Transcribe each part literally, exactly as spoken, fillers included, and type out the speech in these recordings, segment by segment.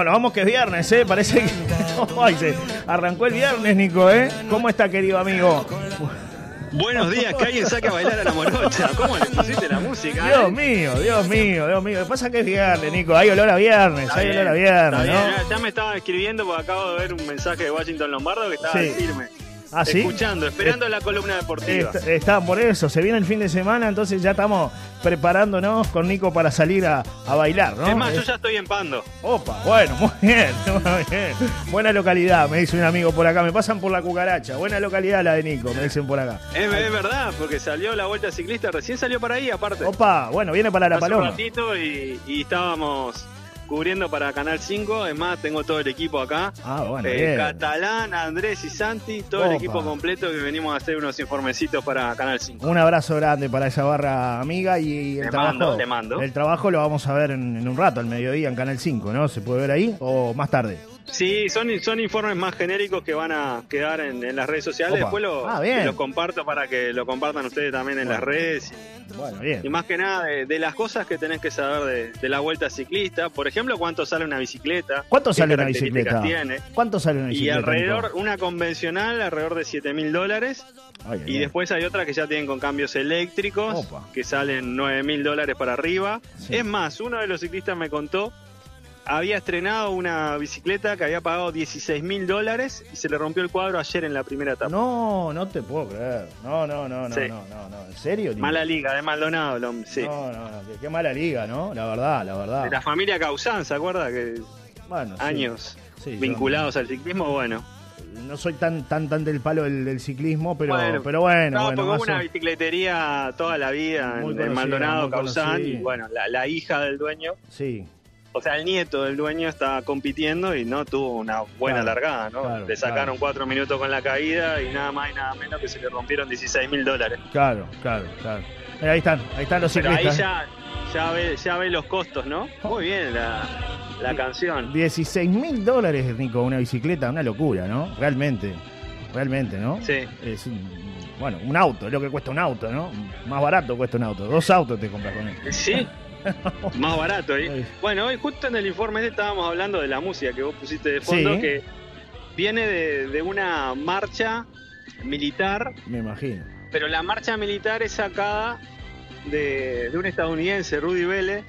Bueno, vamos que es viernes, ¿eh? Parece que Ay, se arrancó el viernes, Nico, ¿eh? ¿Cómo está, querido amigo? Buenos días, que alguien saque a bailar a la morocha. ¿Cómo le pusiste la música? Dios eh? mío, Dios mío, Dios mío. Lo que pasa es que es viernes, Nico. Hay olor a viernes, Está hay bien, olor a viernes, está ¿no? bien. Ya me estaba escribiendo porque acabo de ver un mensaje de Washington Lombardo que estaba Sí. firme. ¿Ah, sí? Escuchando, esperando la columna deportiva. Está, está por eso, se viene el fin de semana, entonces ya estamos preparándonos con Nico para salir a, a bailar, ¿no? Es más, yo Es- ya estoy en Pando. Opa, bueno, muy bien, muy bien. Buena localidad, me dice un amigo por acá. Me pasan por la cucaracha. Buena localidad la de Nico, me dicen por acá. Es, es verdad, porque salió la Vuelta Ciclista, recién salió para ahí, aparte. Opa, bueno, viene para la Hace un Paloma. ratito y, y estábamos cubriendo para Canal cinco. Es más, tengo todo el equipo acá. Ah, bueno, Eh, bien. Catalán, Andrés y Santi, todo Opa. el equipo completo que venimos a hacer unos informecitos para Canal cinco. Un abrazo grande para esa barra amiga y el Te trabajo. mando, te mando. El trabajo lo vamos a ver en, en un rato, al mediodía, en Canal cinco, ¿no? ¿Se puede ver ahí o más tarde? Sí, son, son informes más genéricos que van a quedar en, en las redes sociales. Opa. Después lo, Ah, bien. lo comparto para que lo compartan ustedes también en Bueno. las redes. Bueno, Y bien. más que nada de, de las cosas que tenés que saber de, de la vuelta ciclista. Por ejemplo, cuánto sale una bicicleta. ¿Cuánto qué sale una características bicicleta? tiene. ¿Cuánto sale una Y bicicleta? alrededor, Nico? una convencional, alrededor de siete mil dólares. Ay, ay, Y ay. después hay otras que ya tienen con cambios eléctricos, Opa. que salen nueve mil dólares para arriba. Sí. Es más, uno de los ciclistas me contó, había estrenado una bicicleta que había pagado dieciséis mil dólares y se le rompió el cuadro ayer en la primera etapa. No, no te puedo creer. No, no, no, no, Sí. no, no, no. ¿En serio, Nico? Mala liga, de Maldonado, lo- sí. No, no, no. Qué, qué mala liga, ¿no? La verdad, la verdad. De la familia Causán, ¿se acuerda? Que Bueno, sí. años Sí, yo vinculados al ciclismo, bueno. No soy tan tan tan del palo del, del ciclismo, pero Bueno, bueno, pero bueno, no, bueno, porque más hubo una o- bicicletería toda la vida Muy en, en conocida, Maldonado, muy Causán, conocida. y bueno, la, la hija del dueño, Sí, o sea, el nieto del dueño estaba compitiendo y no tuvo una buena Claro, largada, ¿no? claro, Le sacaron claro. cuatro minutos con la caída y nada más y nada menos que se le rompieron dieciséis mil dólares. claro, claro, claro. Mira, ahí están, ahí están los Pero ahí ciclistas. ya, ya, ve, ya ve los costos, ¿no? Muy bien la, la canción. dieciséis mil dólares, Nico, una bicicleta, una locura, ¿no? Realmente, realmente, ¿no? Sí. Es un, bueno, un auto, es lo que cuesta un auto, ¿no? Más barato cuesta un auto. Dos autos te compras con él. Sí, más barato. ¿eh? Ay. Bueno, hoy justo en el informe este estábamos hablando de la música que vos pusiste de fondo, Sí. que viene de, de una marcha militar, Me imagino. pero la marcha militar es sacada de, de un estadounidense, Rudy Vélez,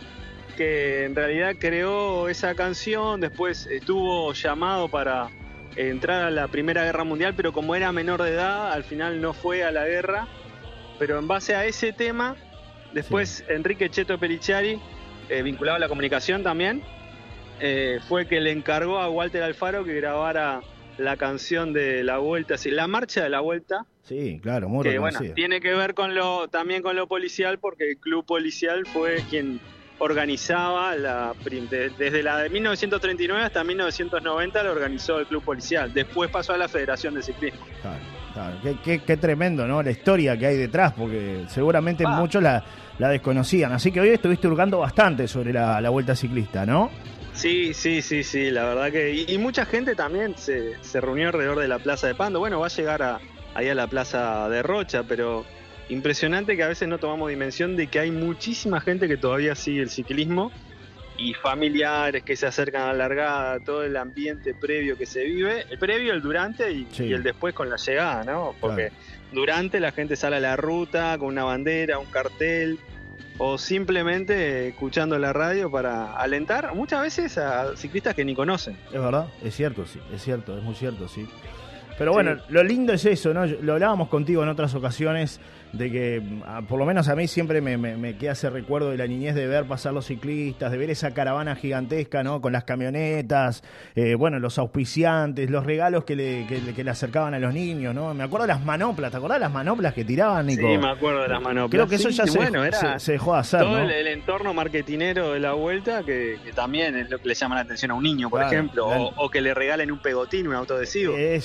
que en realidad creó esa canción, después estuvo llamado para entrar a la Primera Guerra Mundial, pero como era menor de edad, al final no fue a la guerra. Pero en base a ese tema, después Enrique Cheto Perichari, eh, vinculado a la comunicación también, eh, fue que le encargó a Walter Alfaro que grabara la canción de la Vuelta, así, la marcha de la Vuelta, Sí, claro, muy que bueno, reconocido. tiene que ver con lo también con lo policial, porque el club policial fue quien organizaba la prim- de- desde la de mil novecientos treinta y nueve hasta mil novecientos noventa lo organizó el club policial. Después pasó a la Federación de Ciclismo. Claro, claro. Qué, qué- qué tremendo, ¿no? La historia que hay detrás, porque seguramente Ah. muchos la, la desconocían. Así que hoy estuviste hurgando bastante sobre la, la vuelta ciclista, ¿no? Sí, sí, sí, sí, la verdad que... Y, y mucha gente también se, se reunió alrededor de la Plaza de Pando. Bueno, va a llegar a, ahí a la Plaza de Rocha, pero impresionante que a veces no tomamos dimensión de que hay muchísima gente que todavía sigue el ciclismo y familiares que se acercan a la largada, todo el ambiente previo que se vive, el previo, el durante y, Sí. y el después con la llegada, ¿no? Porque durante la gente sale a la ruta con una bandera, un cartel, o simplemente escuchando la radio para alentar muchas veces a ciclistas que ni conocen. Es verdad, es cierto, sí, es cierto, es muy cierto, sí. Pero bueno, Sí. lo lindo es eso, ¿no? Lo hablábamos contigo en otras ocasiones, de que ah, por lo menos a mí siempre me, me, me queda ese recuerdo de la niñez de ver pasar los ciclistas, de ver esa caravana gigantesca, ¿no? Con las camionetas, eh, bueno, los auspiciantes, los regalos que le, que, le- que le acercaban a los niños, ¿no? Me acuerdo de las manoplas, ¿te acordás de las manoplas que tiraban, Nico? Sí, me acuerdo de las manoplas. Creo que eso Sí, ya se, bueno, era se, se dejó de hacer, todo ¿no? el, el entorno marketinero de la vuelta que, que también es lo que le llama la atención a un niño, por Claro, ejemplo, claro. o, o que le regalen un pegotín, un autoadhesivo. Eso, eso.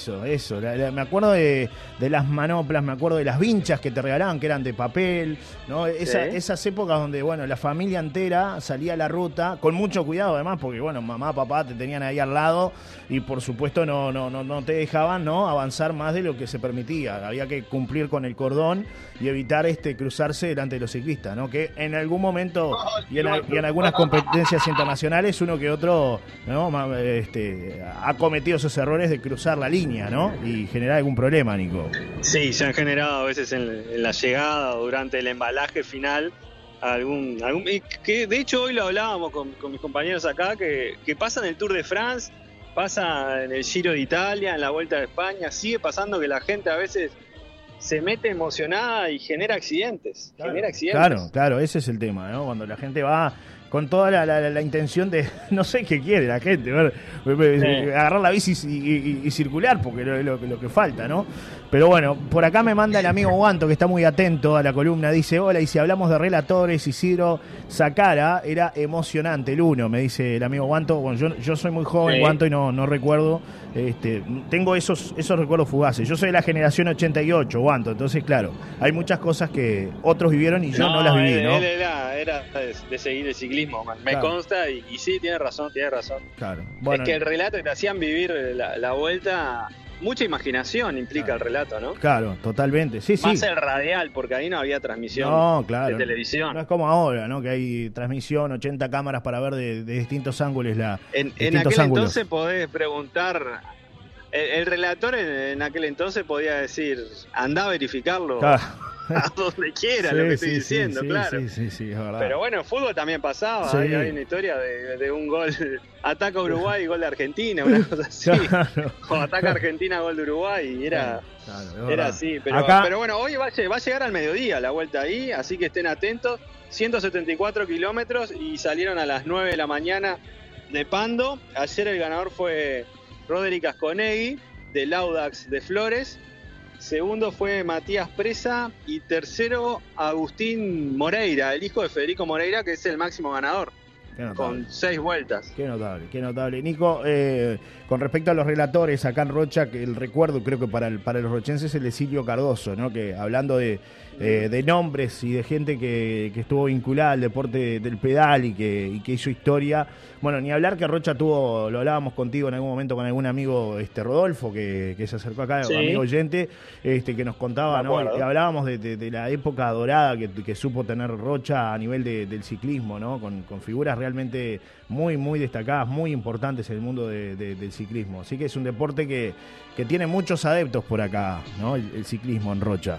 eso. La, la, me acuerdo de, de las manoplas, me acuerdo de las vinchas que te regalaban, que eran de papel, ¿no? Esa, Sí. Esas épocas donde, bueno, la familia entera salía a la ruta, con mucho cuidado además, porque, bueno, mamá, papá te tenían ahí al lado y, por supuesto, no, no, no, no te dejaban, ¿no?, avanzar más de lo que se permitía. Había que cumplir con el cordón y evitar este cruzarse delante de los ciclistas, ¿no? Que en algún momento y en, y en algunas competencias internacionales uno que otro, ¿no?, este, ha cometido esos errores de cruzar la línea, ¿no?, y generar algún problema, Nico. Sí, se han generado a veces en, en la llegada o durante el embalaje final algún, algún que de hecho hoy lo hablábamos con, con mis compañeros acá, que, que pasa en el Tour de France, pasa en el Giro de Italia, en la Vuelta de España, sigue pasando que la gente a veces se mete emocionada y genera accidentes, Claro, genera accidentes. Claro, claro, ese es el tema, ¿no? Cuando la gente va con toda la, la, la intención de, no sé qué quiere la gente, ver, Sí. agarrar la bici y, y, y circular, porque es lo, lo, lo que falta, ¿no? Pero bueno, por acá me manda el amigo Guanto, que está muy atento a la columna, dice, hola, y si hablamos de relatores, Isidro Sacara, era emocionante el uno, me dice el amigo Guanto. Bueno, yo, yo soy muy joven, Sí. Guanto, y no, no recuerdo, este, tengo esos, esos recuerdos fugaces. Yo soy de la generación ochenta y ocho, Guanto, entonces, claro, hay muchas cosas que otros vivieron y yo no, no las viví, él, ¿no? Él era, era de, de seguir el ciclismo, man. Me Claro. consta y, y sí, tiene razón, tiene razón. Claro. Bueno, es que el relato que te hacían vivir la, la vuelta, mucha imaginación implica Claro. el relato, ¿no? claro, totalmente. Sí, sí. Más el radial, porque ahí no había transmisión No, claro. de televisión. No es como ahora, ¿no? Que hay transmisión, ochenta cámaras para ver de, de distintos ángulos la En, en distintos aquel ángulos. entonces podés preguntar, el, el relator en, en aquel entonces podía decir, andá a verificarlo Claro. a donde quiera, Sí, lo que estoy sí, diciendo, sí, claro. Sí, sí, sí, es verdad. Pero bueno, en fútbol también pasaba, Sí. hay, hay una historia de, de un gol, ataca Uruguay, gol de Argentina, una cosa así. Claro. O ataca Argentina, gol de Uruguay, y era, Claro, es era verdad. así. Pero, Acá- pero bueno, hoy va a, lle- va a llegar al mediodía la vuelta ahí, así que estén atentos. ciento setenta y cuatro kilómetros y salieron a las nueve de la mañana de Pando. Ayer el ganador fue Roderick Asconegui, del Audax de Flores. Segundo fue Matías Presa y tercero Agustín Moreira, el hijo de Federico Moreira, que es el máximo ganador, Qué notable. con seis vueltas. Qué notable, qué notable. Nico, eh, con respecto a los relatores acá en Rocha, que el recuerdo creo que para, el, para los rochenses es el de Silvio Cardoso, ¿no? Que hablando de, eh, de nombres y de gente que, que estuvo vinculada al deporte del pedal y que, y que hizo historia. Bueno, ni hablar que Rocha tuvo, lo hablábamos contigo en algún momento con algún amigo, este Rodolfo, que, que se acercó acá, Sí. amigo oyente, este, que nos contaba, Me ¿no? acuerdo. Y hablábamos de, de- de la época dorada que, que supo tener Rocha a nivel de- del ciclismo, ¿no? Con, con figuras realmente muy, muy destacadas, muy importantes en el mundo de- de- del ciclismo. Así que es un deporte que, que tiene muchos adeptos por acá, ¿no? El, el ciclismo en Rocha.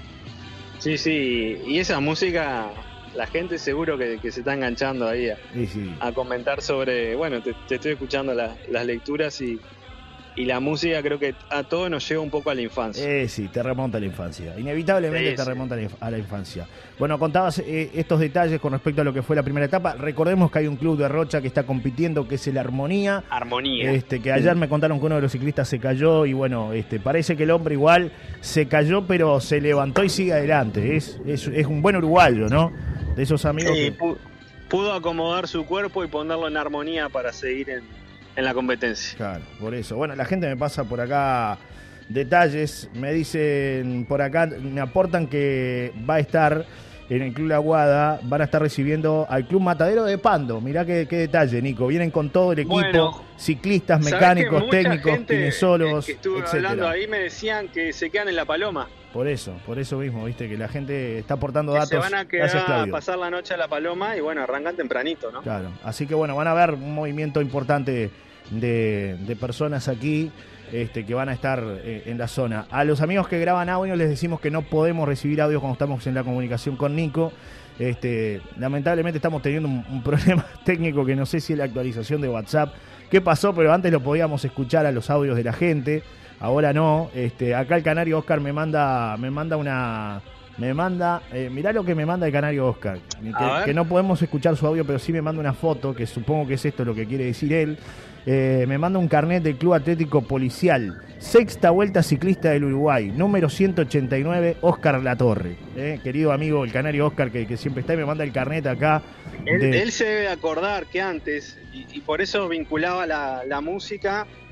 Sí, sí, y esa música, la gente seguro que, que se está enganchando ahí a, Y sí. a comentar sobre, bueno, te, te estoy escuchando la- las lecturas y, y la música creo que a todos nos lleva un poco a la infancia. Eh, sí, te remonta a la infancia. Inevitablemente Sí, te sí. remonta a la inf- a la infancia. Bueno, contabas eh, estos detalles con respecto a lo que fue la primera etapa. Recordemos que hay un club de Rocha que está compitiendo, que es el Armonía. Armonía. Este, que ayer me contaron que uno de los ciclistas se cayó y bueno, este, parece que el hombre igual se cayó, pero se levantó y sigue adelante. Es, es, es un buen uruguayo, ¿no? De esos amigos Sí, que... pu- pudo acomodar su cuerpo y ponerlo en armonía para seguir en, en la competencia. Claro, por eso. Bueno, la gente me pasa por acá detalles, me dicen por acá, me aportan que va a estar en el Club La Aguada, van a estar recibiendo al Club Matadero de Pando. Mirá qué, qué detalle, Nico. Vienen con todo el equipo, Bueno, ciclistas, ¿Sabés mecánicos, que mucha técnicos, gente kinesiólogos, que estuve etcétera? hablando ahí me decían que se quedan en La Paloma, Por eso, por eso mismo, viste, que la gente está aportando que datos. se van a Gracias, quedar a Claudio. pasar la noche a La Paloma y bueno, arrancan tempranito, ¿no? Claro, así que bueno, van a ver un movimiento importante de, de personas aquí este, que van a estar eh, en la zona. A los amigos que graban audio les decimos que no podemos recibir audio cuando estamos en la comunicación con Nico. Este, lamentablemente estamos teniendo un, un problema técnico que no sé si es la actualización de WhatsApp. ¿Qué pasó? Pero antes lo podíamos escuchar a los audios de la gente. Ahora no. Este, acá el canario Oscar me manda, me manda una... Me manda, eh, mirá lo que me manda el canario Oscar, A ver. que, que no podemos escuchar su audio, pero sí me manda una foto, que supongo que es esto lo que quiere decir él. Eh, me manda un carnet del Club Atlético Policial, sexta vuelta ciclista del Uruguay, número ciento ochenta y nueve, Oscar Latorre. Eh, querido amigo, el canario Oscar, que, que siempre está y me manda el carnet acá. Él, de- él se debe acordar que antes, y, y por eso vinculaba la, la música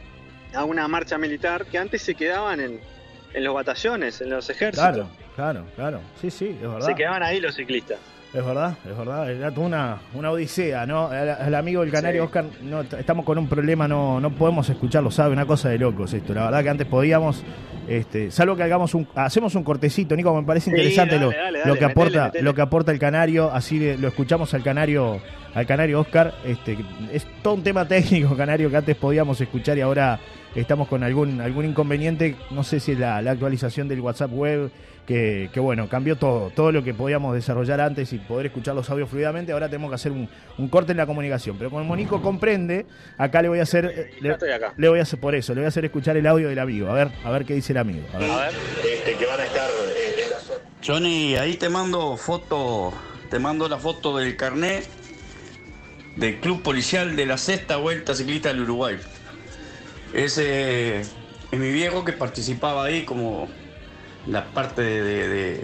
a una marcha militar que antes se quedaban en, en los batallones, en los ejércitos. Claro, claro, claro. Sí, sí, es verdad. Se quedaban ahí los ciclistas. Es verdad, es verdad, era toda una, una odisea, ¿no? El, el amigo del Canario, sí. Oscar, no, estamos con un problema, no, no podemos escucharlo, sabe, una cosa de locos esto. La verdad que antes podíamos, este, salvo que hagamos un, hacemos un cortecito, Nico, me parece interesante sí, dale, lo, dale, dale, lo que metele, aporta, metele. lo que aporta el Canario, así de, lo escuchamos al Canario, al Canario Oscar, este, es todo un tema técnico, Canario, que antes podíamos escuchar y ahora estamos con algún, algún inconveniente, no sé si es la, la actualización del WhatsApp web. Que, que bueno, cambió todo, todo lo que podíamos desarrollar antes y poder escuchar los audios fluidamente, ahora tenemos que hacer un, un corte en la comunicación, pero como Nico comprende, acá le voy a hacer, eh, le, le voy a hacer por eso, le voy a hacer escuchar el audio del amigo, a ver, a ver qué dice el amigo. A ver, a ver. Este, que van a estar eh, en la zona. Johnny, ahí te mando foto, te mando la foto del carnet del Club Policial de la Sexta Vuelta Ciclista del Uruguay. Ese es mi viejo que participaba ahí como la parte de, de, de,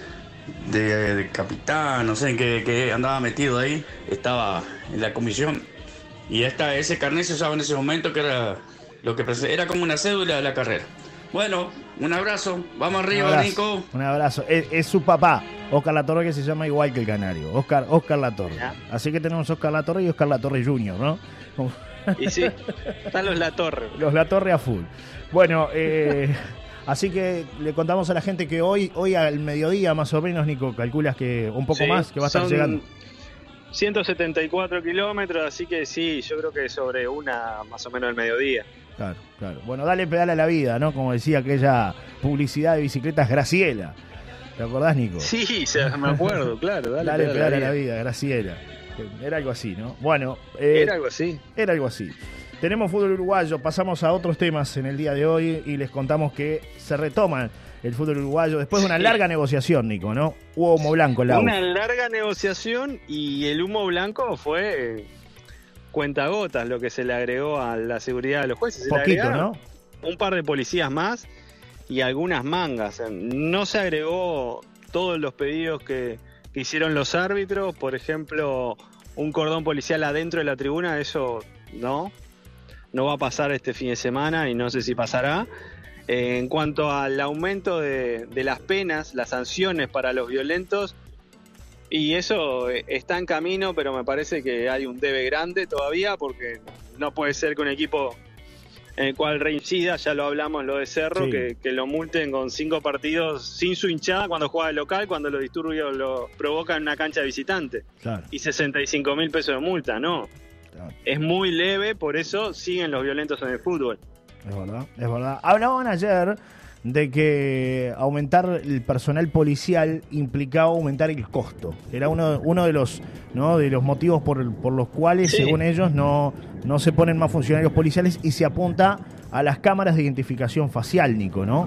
de, de capitán, no sé en qué, qué andaba metido ahí, estaba en la comisión y esta, ese carnet se usaba en ese momento que era lo que era como una cédula de la carrera. Bueno, un abrazo, vamos arriba, un abrazo, Nico. Un abrazo, es, es su papá, Oscar Latorre, que se llama igual que el Canario, Oscar, Oscar Latorre. ¿Ya? Así que tenemos Oscar Latorre y Oscar Latorre junior, ¿no? Como... Y sí, están los Latorre. Los Latorre a full. Bueno, eh... así que le contamos a la gente que hoy hoy al mediodía más o menos, Nico, calculas que un poco sí, más que va a estar llegando. ciento setenta y cuatro kilómetros, así que sí, yo creo que sobre una más o menos el mediodía. Claro, claro. Bueno, dale pedal a la vida, ¿no? Como decía aquella publicidad de bicicletas Graciela. ¿Te acordás, Nico? Sí, me acuerdo, claro. Dale, dale pedal, pedal a la, la vida, Graciela. Era algo así, ¿no? Bueno. Eh, era algo así. Era algo así. Tenemos fútbol uruguayo, pasamos a otros temas en el día de hoy y les contamos que se retoma el fútbol uruguayo después de una sí. larga negociación, Nico, ¿no? Hubo humo blanco en la Una larga negociación y el humo blanco fue eh, cuentagotas lo que se le agregó a la seguridad de los jueces. Se Poquito, ¿no? Un par de policías más y algunas mangas. No se agregó todos los pedidos que, que hicieron los árbitros, por ejemplo, un cordón policial adentro de la tribuna, eso no. No va a pasar este fin de semana y no sé si pasará. Eh, en cuanto al aumento de, de las penas, las sanciones para los violentos, y eso está en camino, pero me parece que hay un debe grande todavía, porque no puede ser que un equipo en el cual reincida, ya lo hablamos, lo de Cerro, sí. que, que lo multen con cinco partidos sin su hinchada cuando juega de local, cuando los disturbios lo provocan en una cancha de visitante. Claro. Y sesenta y cinco mil pesos de multa, ¿no? Es muy leve, por eso siguen los violentos en el fútbol. Es verdad, es verdad. Hablaban ayer de que aumentar el personal policial implicaba aumentar el costo. Era uno, uno de los ¿no? de los motivos por, por los cuales, sí. según ellos, no, no se ponen más funcionarios policiales y se apunta a las cámaras de identificación facial, Nico, ¿no?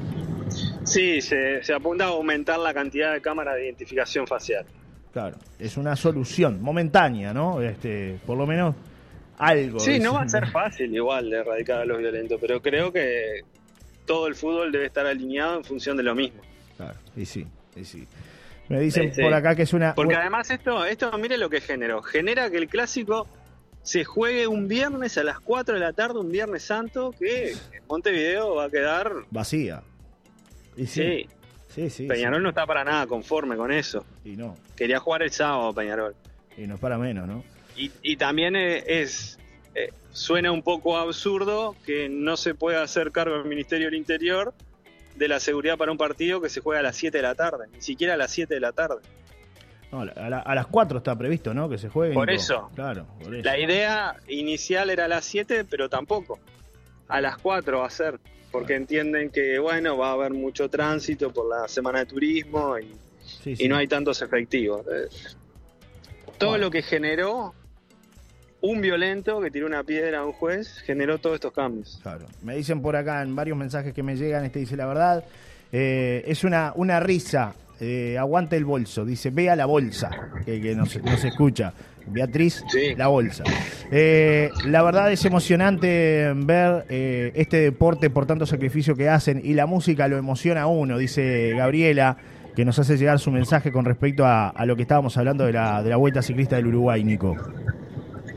Sí, se, se apunta a aumentar la cantidad de cámaras de identificación facial. Claro, es una solución momentánea, ¿no? Este, por lo menos algo. Sí, no va a ser fácil igual de erradicar a los violentos, pero creo que todo el fútbol debe estar alineado en función de lo mismo. Claro, y sí, y sí. Me dicen sí, sí. por acá que es una... Porque además esto, esto mire lo que generó. Genera que el clásico se juegue un viernes a las cuatro de la tarde, un viernes santo, que en Montevideo va a quedar... vacía. Y sí. sí. Sí, sí, Peñarol sí. no está para nada conforme con eso. Y no. Quería jugar el sábado Peñarol. Y no es para menos, ¿no? Y, y también es, es eh, suena un poco absurdo que no se pueda hacer cargo el Ministerio del Interior de la seguridad para un partido que se juega a las siete de la tarde, ni siquiera a las siete de la tarde. No, a, la, a las cuatro está previsto, ¿no? Que se juegue. Por eso. Claro, por eso. La idea inicial era a las siete, pero tampoco. A las cuatro va a ser. Porque entienden que, bueno, va a haber mucho tránsito por la semana de turismo y, sí, sí. y no hay tantos efectivos. Todo bueno. Lo que generó un violento que tiró una piedra a un juez, generó todos estos cambios. Claro. Me dicen por acá en varios mensajes que me llegan, este dice la verdad, eh, es una, una risa, eh, aguante el bolso, dice, vea la bolsa, que, que nos, nos escucha. Beatriz, sí. La bolsa. Eh, la verdad es emocionante ver eh, este deporte por tanto sacrificio que hacen y la música lo emociona a uno, dice Gabriela, que nos hace llegar su mensaje con respecto a, a lo que estábamos hablando de la, de la Vuelta Ciclista del Uruguay, Nico.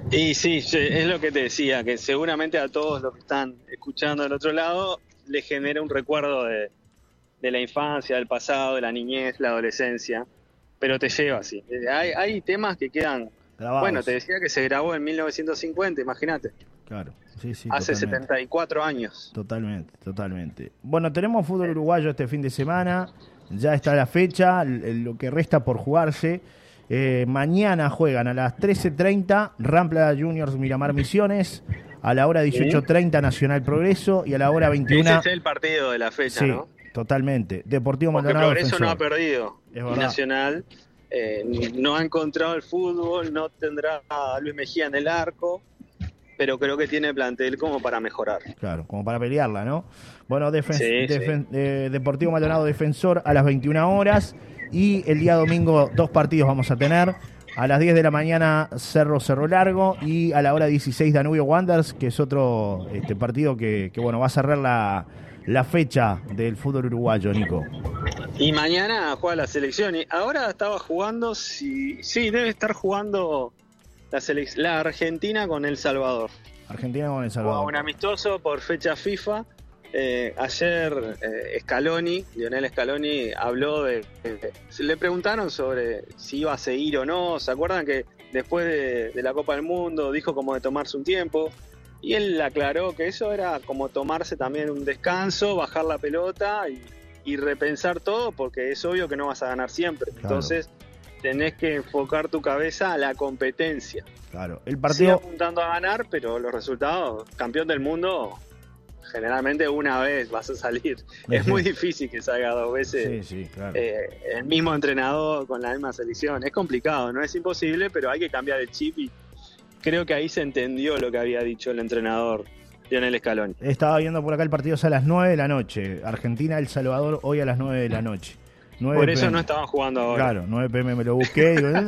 Y sí, es lo que te decía, que seguramente a todos los que están escuchando del otro lado les genera un recuerdo de, de la infancia, del pasado, de la niñez, la adolescencia, pero te lleva así. Hay, hay temas que quedan... Grabados. Bueno, te decía que se grabó en mil novecientos cincuenta, imagínate. Claro, sí, sí. Hace totalmente. setenta y cuatro años. Totalmente, totalmente. Bueno, tenemos fútbol uruguayo este fin de semana, ya está la fecha, lo que resta por jugarse. Eh, mañana juegan a las trece treinta Rampla Juniors Miramar Misiones, a la hora dieciocho treinta Nacional Progreso y a la hora veintiuna... Ese es el partido de la fecha, sí, ¿no? Totalmente. Deportivo Porque Maldonado Progreso Defensor. no ha perdido. Es y verdad. Nacional eh, no ha encontrado el fútbol, no tendrá a Luis Mejía en el arco, pero creo que tiene plantel como para mejorar. Claro, como para pelearla, ¿no? Bueno, defen- Sí, defen- eh, Deportivo Maldonado Defensor a las veintiuna horas y el día domingo dos partidos vamos a tener. A las diez de la mañana Cerro Cerro Largo y a la hora dieciséis Danubio Wanderers, que es otro este partido que, que bueno va a cerrar la, la fecha del fútbol uruguayo, Nico. Y mañana juega la selección. Y ahora estaba jugando, sí, sí debe estar jugando la, selec- la Argentina con El Salvador. Argentina con El Jugaba Salvador. un amistoso por fecha FIFA. Eh, ayer eh, Scaloni, Lionel Scaloni, habló de, de... Le preguntaron sobre si iba a seguir o no. ¿Se acuerdan que después de, de la Copa del Mundo dijo como de tomarse un tiempo? Y él aclaró que eso era como tomarse también un descanso, bajar la pelota y, y repensar todo, porque es obvio que no vas a ganar siempre. Claro. Entonces tenés que enfocar tu cabeza a la competencia. Claro, el Sigue partido... apuntando a ganar, pero los resultados, campeón del mundo... Generalmente una vez vas a salir. Es muy difícil que salga dos veces Sí, sí, claro. eh, el mismo entrenador con la misma selección. Es complicado, no es imposible, pero hay que cambiar el chip y creo que ahí se entendió lo que había dicho el entrenador Lionel Scaloni. Estaba viendo por acá el partido es a las nueve de la noche. Argentina, El Salvador, hoy a las nueve de la noche. Por eso no estaban jugando ahora. Claro, nueve pe eme me lo busqué. Digo, no,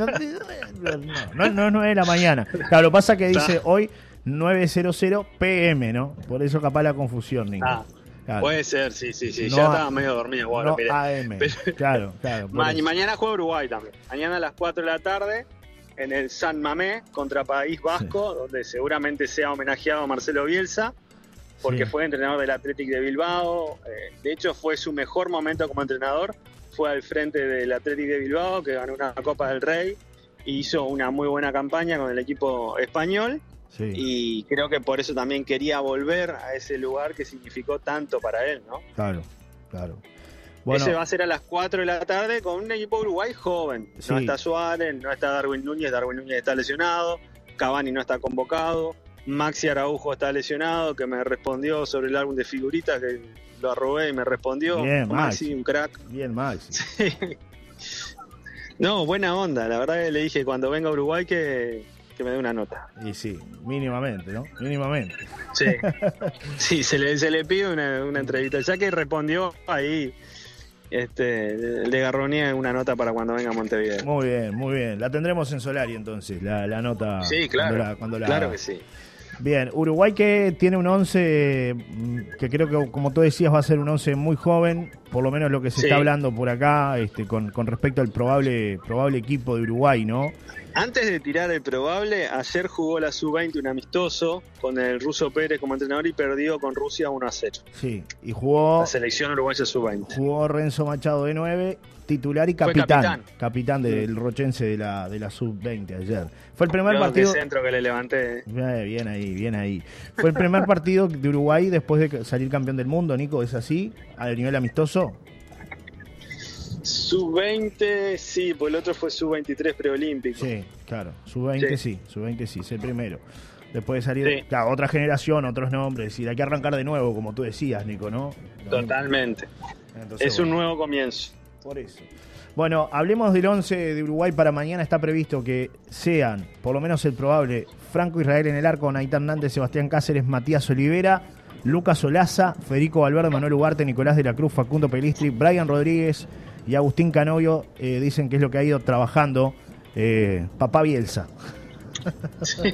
no, no es nueve de la mañana. Claro, lo que pasa es que dice hoy nueve cero cero pe eme, ¿no? Por eso capaz la confusión, Nico. Ah, claro. puede ser, sí, sí, sí. No ya a- estaba medio dormido. Bueno, no mire. a eme. Pero- Claro, claro. por Ma- eso. mañana juega Uruguay también. Mañana a las cuatro de la tarde en el San Mamés contra País Vasco, donde seguramente sea homenajeado a Marcelo Bielsa, porque Sí. fue entrenador del Athletic de Bilbao. Eh, de hecho, fue su mejor momento como entrenador. Fue al frente del Athletic de Bilbao, que ganó una Copa del Rey, y hizo una muy buena campaña con el equipo español. Sí. Y creo que por eso también quería volver a ese lugar que significó tanto para él, ¿no? Claro, claro. Bueno, Ese va a ser a las cuatro de la tarde con un equipo Uruguay joven. Sí. No está Suárez, no está Darwin Núñez, Darwin Núñez está lesionado, Cavani no está convocado, Maxi Araujo está lesionado, que me respondió sobre el álbum de figuritas, que lo arrobé y me respondió. Bien, Maxi, Maxi. un crack. bien, Max. No, buena onda. La verdad que le dije cuando venga a Uruguay que, que me dé una nota. Y sí, mínimamente, ¿no? Mínimamente. Sí, sí se, le, se le pide una, una entrevista. Ya que respondió ahí, este, le garroneé una nota para cuando venga a Montevideo. Muy bien, muy bien. La tendremos en Solari entonces, la, la nota. Sí, claro. Cuando la, cuando la Claro haga. que sí. Bien, Uruguay que tiene un once mm, que creo que, como tú decías, va a ser un once muy joven, por lo menos lo que se Sí. está hablando por acá, este, con, con respecto al probable probable equipo de Uruguay, ¿no? Antes de tirar el probable, ayer jugó la sub veinte un amistoso con el Ruso Pérez como entrenador y perdió con Rusia uno a cero. Sí, y jugó, La selección uruguaya sub veinte. jugó Renzo Machado de nueve, titular y Fue capitán, capitán. capitán del rochense de la, de la sub veinte ayer. Fue el primer Creo que partido... centro que le levanté. Eh, Bien ahí, bien ahí. Fue el primer partido de Uruguay después de salir campeón del mundo, Nico, ¿es así? ¿A nivel amistoso? sub veinte, sí, pues el otro fue sub veintitrés preolímpico. Sí, claro. Sub veinte sí, Sí. sub veinte sí, es el primero. Después de salir, Sí. claro, otra generación, otros nombres, y hay que arrancar de nuevo, como tú decías, Nico, ¿no? Totalmente. Entonces, Es un bueno, nuevo comienzo. por eso. Bueno, hablemos del once de Uruguay para mañana. Está previsto que sean, por lo menos el probable, Franco Israel en el arco, Naitán Hernández, Sebastián Cáceres, Matías Olivera, Lucas Olaza, Federico Valverde, Manuel Ugarte, Nicolás de la Cruz, Facundo Pelistri, Brian Rodríguez y Agustín Canovio. Eh, dicen que es lo que ha ido trabajando eh, Papá Bielsa. Sí.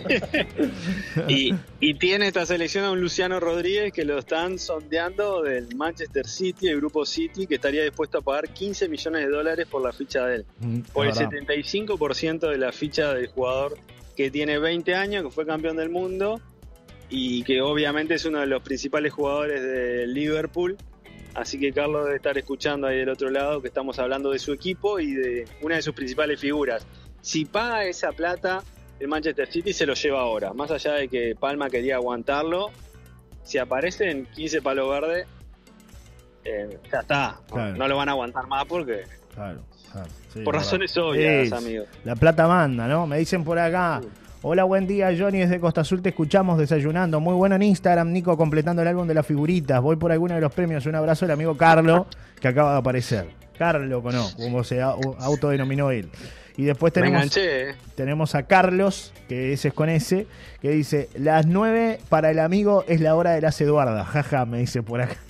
y, y tiene esta selección a un Luciano Rodríguez que lo están sondeando del Manchester City, el grupo City, que estaría dispuesto a pagar quince millones de dólares por la ficha de él. Mm, por el setenta y cinco por ciento de la ficha del jugador que tiene veinte años, que fue campeón del mundo y que obviamente es uno de los principales jugadores de Liverpool. Así que Carlos debe estar escuchando ahí del otro lado que estamos hablando de su equipo y de una de sus principales figuras. Si paga esa plata, el Manchester City se lo lleva ahora. Más allá de que Palma quería aguantarlo, si aparece en quince palos verdes, eh, ya está. Claro. No, no lo van a aguantar más porque... Claro, claro. Sí, por razones obvias, amigos. La plata manda, ¿no? Me dicen por acá... Sí. Hola, buen día, Johnny, desde Costa Azul te escuchamos desayunando. Muy bueno en Instagram, Nico, completando el álbum de las figuritas. Voy por alguno de los premios. Un abrazo del amigo Carlo, que acaba de aparecer. Carlo, no, como se autodenominó él. Y después tenemos, enganché, eh. tenemos a Carlos, que ese es con ese, que dice, las nueve para el amigo es la hora de las Eduardas. Jaja, me dice por acá.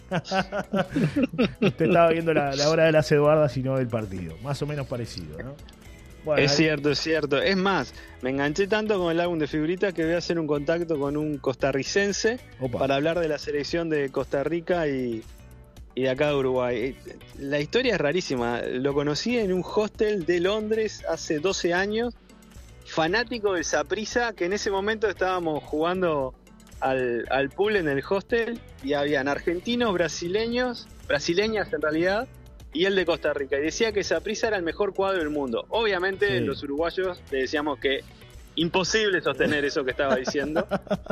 Usted estaba viendo la, la hora de las Eduardas y no del partido. Más o menos parecido, ¿no? Bueno, es cierto, es cierto. Es más, me enganché tanto con el álbum de figuritas que voy a hacer un contacto con un costarricense Opa. para hablar de la selección de Costa Rica y, y de acá de Uruguay. La historia es rarísima. Lo conocí en un hostel de Londres hace doce años, fanático del Saprissa, que en ese momento estábamos jugando al, al pool en el hostel y habían argentinos, brasileños, brasileñas en realidad, y el de Costa Rica, y decía que Saprissa era el mejor cuadro del mundo. Obviamente sí. Los uruguayos le decíamos que imposible sostener eso que estaba diciendo,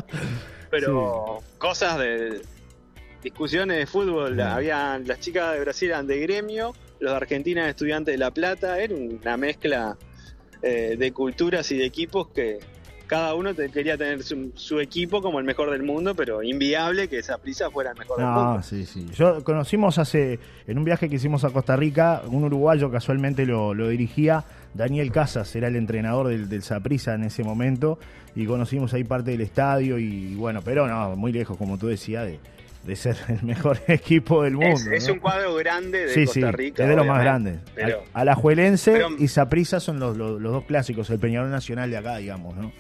pero sí. Cosas de discusiones de fútbol, sí. Habían, las chicas de Brasil eran de Gremio, los de Argentina estudiantes de La Plata, era una mezcla eh, de culturas y de equipos que cada uno te, quería tener su, su equipo como el mejor del mundo, pero inviable que Saprissa fuera el mejor no, del mundo. Sí, sí. Yo conocimos hace, en un viaje que hicimos a Costa Rica, un uruguayo casualmente lo, lo dirigía, Daniel Casas, era el entrenador del, del Saprissa en ese momento, y conocimos ahí parte del estadio, y bueno, pero no, muy lejos, como tú decías, de, de ser el mejor equipo del mundo. Es, es ¿no? un cuadro grande de sí, Costa sí, Rica. Es de los más grandes. Pero, Alajuelense pero, y Saprissa son los, los, los dos clásicos, el Peñarol Nacional de acá, digamos, ¿no?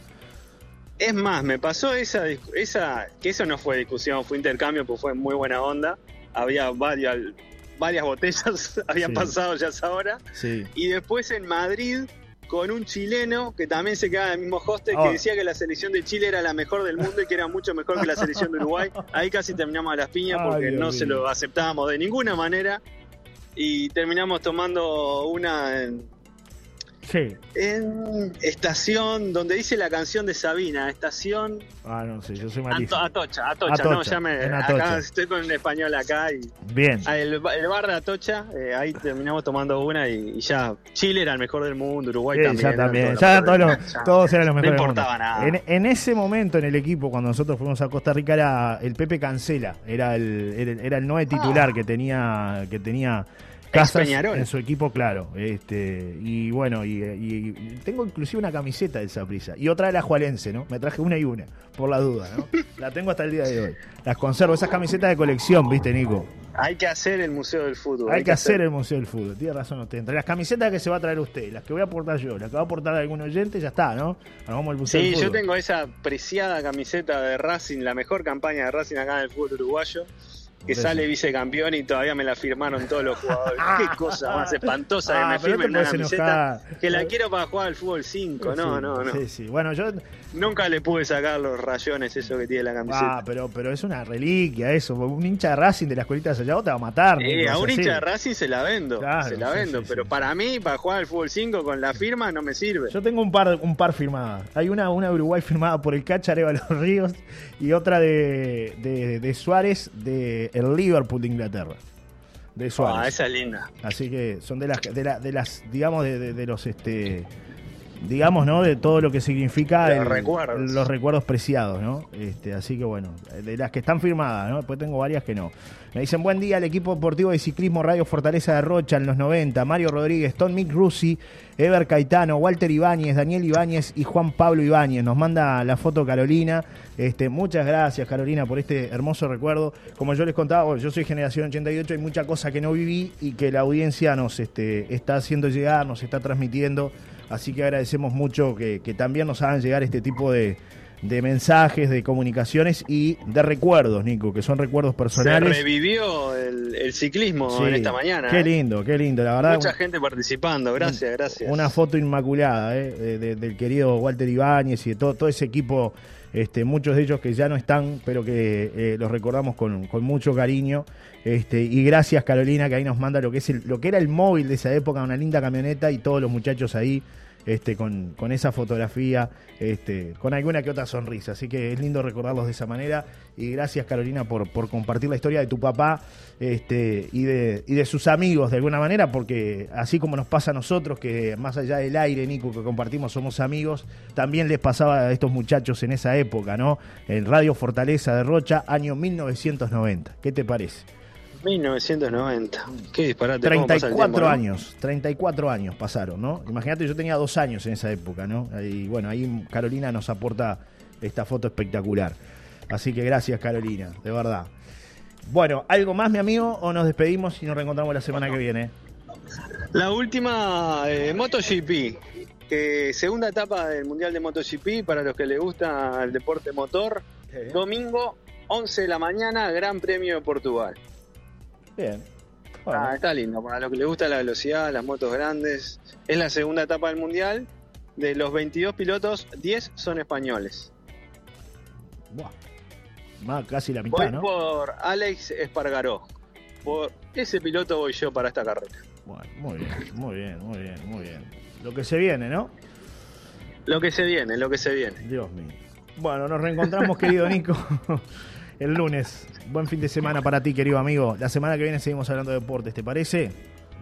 Es más, me pasó esa, esa, que eso no fue discusión, fue intercambio, pues fue muy buena onda. Había varias, varias botellas, habían sí. pasado ya esa hora. Sí. Y después en Madrid, con un chileno que también se quedaba en el mismo hostel, oh. que decía que la selección de Chile era la mejor del mundo y que era mucho mejor que la selección de Uruguay. Ahí casi terminamos a las piñas porque Ay, no se lo aceptábamos de ninguna manera. Y terminamos tomando una... En, Sí. En estación, donde dice la canción de Sabina, estación... Ah, no sé, yo soy malísimo. Atocha, Atocha, Atocha, no, ya me... Acá estoy con el español acá y... Bien. El, el bar de Atocha, eh, ahí terminamos tomando una y, y ya... Chile era el mejor del mundo, Uruguay sí, también. Ya también, ya todos, los, ya, todos eran los mejores no importaba del mundo. nada. En, en ese momento en el equipo, cuando nosotros fuimos a Costa Rica, era el Pepe Cancela, era el, era, era el nueve titular ah. que tenía... Que tenía Casas en su equipo, claro. Este, y bueno, y, y, y tengo inclusive una camiseta del Saprissa. Y otra de la Jualense, ¿no? Me traje una y una, por la duda, ¿no? La tengo hasta el día de hoy. Las conservo, esas camisetas de colección, ¿viste, Nico? Hay que hacer el Museo del Fútbol. Hay, hay que, que hacer, hacer el Museo del Fútbol, tiene razón usted. Entre las camisetas que se va a traer usted, las que voy a aportar yo, las que va a aportar algún oyente, ya está, ¿no? Hagamos el Museo sí, del Fútbol. Yo tengo esa preciada camiseta de Racing, la mejor campaña de Racing acá en el fútbol uruguayo. Que sale vicecampeón y todavía me la firmaron todos los jugadores. Qué cosa más espantosa que ah, me firmen una camiseta enojar. Que la quiero para jugar al fútbol cinco. No, sí, no, no. Sí, sí. Bueno, yo nunca le pude sacar los rayones eso que tiene la camiseta. Ah, pero, pero es una reliquia eso. Un hincha de Racing de la escuelita de Sayago te va a matar. Eh, a un hincha así. de Racing se la vendo. Claro, se la sí, vendo. Sí, pero sí. Para mí, para jugar al fútbol cinco con la firma no me sirve. Yo tengo un par, un par firmadas. Hay una, una de Uruguay firmada por el Cacha Arévalo Ríos y otra de, de, de Suárez de el Liverpool de Inglaterra, de Suárez. Ah, esa es linda. Así que son de las de, la, de las digamos de, de, de los este digamos, ¿no? De todo lo que significa los el, recuerdos los recuerdos preciados, ¿no? Este, así que bueno, de las que están firmadas, ¿no? Después tengo varias que no. Me dicen buen día al equipo deportivo de ciclismo Radio Fortaleza de Rocha en los noventa, Mario Rodríguez, Tom Mick Rusi, Ever Caetano, Walter Ibáñez, Daniel Ibáñez y Juan Pablo Ibáñez. Nos manda la foto Carolina. Este, muchas gracias, Carolina, por este hermoso recuerdo. Como yo les contaba, bueno, yo soy generación ochenta y ocho, hay mucha cosa que no viví y que la audiencia nos este, está haciendo llegar, nos está transmitiendo Así que agradecemos mucho que, que también nos hagan llegar este tipo de, de mensajes, de comunicaciones y de recuerdos, Nico, que son recuerdos personales. Se revivió el, el ciclismo sí, en esta mañana. Qué ¿eh? lindo, qué lindo, la verdad. Mucha gente participando, gracias, gracias. Una foto inmaculada ¿eh? de, de, del querido Walter Ibáñez y de todo, todo ese equipo, este, muchos de ellos que ya no están, pero que eh, los recordamos con, con mucho cariño. Este, y gracias, Carolina, que ahí nos manda lo que es el, lo que era el móvil de esa época, una linda camioneta y todos los muchachos ahí. Este, con, con esa fotografía, este, con alguna que otra sonrisa. Así que es lindo recordarlos de esa manera. Y gracias, Carolina, por, por compartir la historia de tu papá este, y, de, y de sus amigos de alguna manera, porque así como nos pasa a nosotros, que más allá del aire, Nico, que compartimos, somos amigos, también les pasaba a estos muchachos en esa época, ¿no? En Radio Fortaleza de Rocha, año mil novecientos noventa. ¿Qué te parece? mil novecientos noventa. Qué disparate. treinta y cuatro tiempo, ¿no? años, treinta y cuatro años pasaron, ¿no? Imagínate, yo tenía dos años en esa época, ¿no? Y bueno, ahí Carolina nos aporta esta foto espectacular. Así que gracias, Carolina, de verdad. Bueno, ¿algo más, mi amigo, o nos despedimos y nos reencontramos la semana que viene? La última, eh, MotoGP. Eh, segunda etapa del Mundial de MotoGP para los que les gusta el deporte motor. Domingo, once de la mañana, Gran Premio de Portugal. Bien. Bueno. Ah, está lindo, para los que les gusta la velocidad, las motos grandes. Es la segunda etapa del Mundial. De los veintidós pilotos, diez son españoles. Buah. Más casi la mitad, voy ¿no? por Alex Espargaró. Por ese piloto voy yo para esta carrera. Bueno, muy bien, muy bien, muy bien, muy bien. Lo que se viene, ¿no? Lo que se viene, lo que se viene. Dios mío. Bueno, nos reencontramos, querido Nico, el lunes. Buen fin de semana para ti, querido amigo. La semana que viene seguimos hablando de deportes, ¿te parece?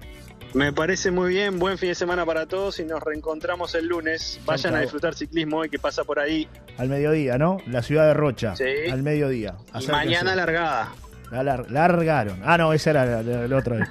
Me parece muy bien. Buen fin de semana para todos y nos reencontramos el lunes. Vayan a disfrutar ciclismo hoy que pasa por ahí. Al mediodía, ¿no? La ciudad de Rocha. Sí. Al mediodía. Y mañana largada. La lar largaron. Ah, no, ese era el, el otro.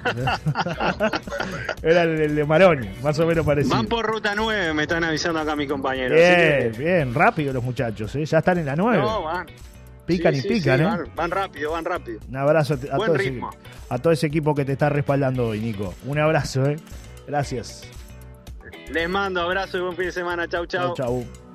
Era el, el de Maroni, más o menos parecido. Van por ruta nueve, me están avisando acá mis compañeros. Bien, que... bien, rápido los muchachos, ¿eh? Ya están en la nueve. No, van. Pican sí, y sí, pican, sí, ¿eh? Van, van rápido, van rápido. Un abrazo a, a, Buen todo ritmo. ese, a todo ese equipo que te está respaldando hoy, Nico. Un abrazo, ¿eh? Gracias. Les mando abrazo y buen fin de semana. Chau, chau. Chau, chau.